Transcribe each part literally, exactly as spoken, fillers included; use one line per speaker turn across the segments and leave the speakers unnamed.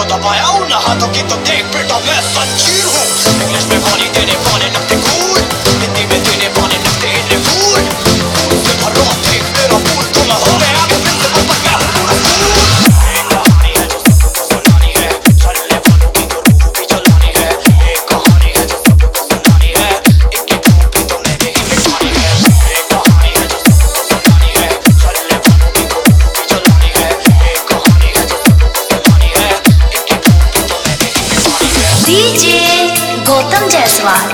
दबाया उन हाथों की तो देख बेटा मैं संजीर हूँ। इंग्लिश में गाली देने वाले लगते कूल, हिंदी में देने वाले लगते इल्लीगल। फूल से भर रहा देख मेरा फूल तो मैं हो गया आगे प्रिंसिपल पर मैं हूँ पूरा कूल। एक कहानी है जो सबको सुनानी है, चलने वालों की तो रूह भी जलानी है। एक कहानी है जो सबको सुनानी है, इनकी धूप भी तो मैंने ही मिटानी है। एक कहानी है जो सबको सुनानी है, चलने वालों की तो रूह भी जलानी है। एक कहानी है जो सबको सुनानी है, इनकी धूप भी तो मैंने ही मिटानी है।
DJ Gautam Jaiswal,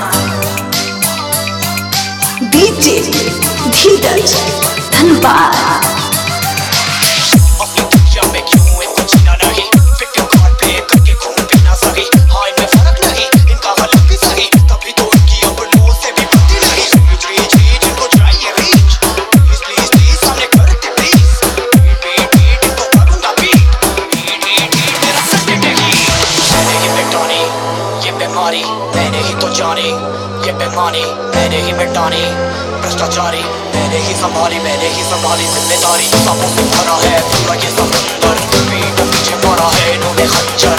DJ Dheeraj Dhanbad.
अपनी दुनिया में क्यों इनको जीना नहीं, विक्टिम कार्ड प्ले करके खून पीना सही। हाँ इनमें फर्क नहीं, इनका गलत भी सही, तभी तो इनकी अपनों से भी बनती नहीं। रीच रीच रीच इनको चाहिए रीच, प्लीज प्लीज प्लीज सामने करते प्लीज। बीट बीट बीट इनको करूँगा बीट, बीट बीट बीट मेरा सत्य में ही। मैंने ही मिटानी ये बीमारी, मैंने ही तो जानी ये बेमानी, मैंने ही मिटानी भ्रष्टाचारी, मैंने ही संभाली मैंने ही संभाली जिम्मेदारी। सांपों से भरा है पूरा ये समुंदर, पीठ पीछे मारा है इन्होंने खंजर।